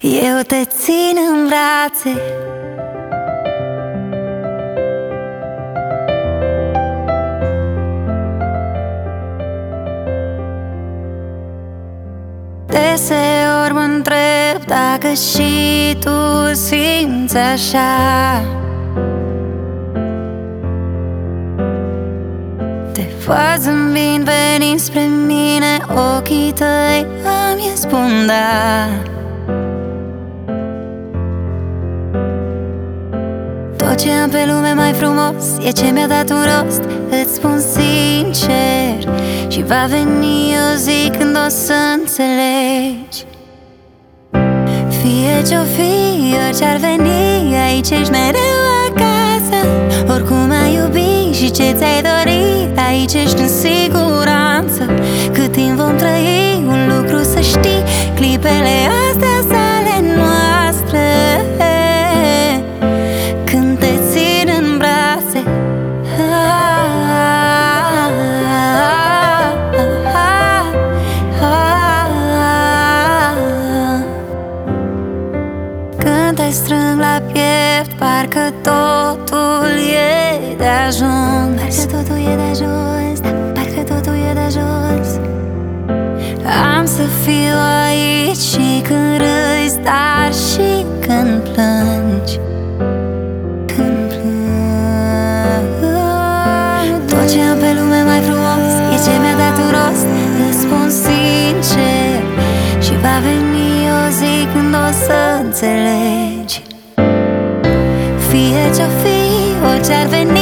Eu te țin în brațe, deseori mă întreb dacă și tu simți așa. Te văd zâmbind venind spre mine, ochii tăi îmi spun da. Tot ce am pe lume mai frumos e ce mi-a dat un rost. Îți spun sincer, și va veni o zi când o să înțelegi. Fie ce-o fi, orice-ar veni, aici ești mereu acasă. Oricum ai iubit și ce ți-ai dorit, aici ești în siguranță. Cât timp vom trăi, un lucru să știi, clipele astea sale noastre. Când te țin în brațe, când te strâng la piept, parcă totul e de ajuns. Parcă totul e de ajuns, da, parcă totul e de ajuns. Am să fiu aici și când râzi, dar și când plângi. Tot ce am pe lume mai frumos e ce mi-a dat un rost. Îți spun sincer, și va veni o zi când o să înțelegi. Fie ce-o fi, orice-ar veni,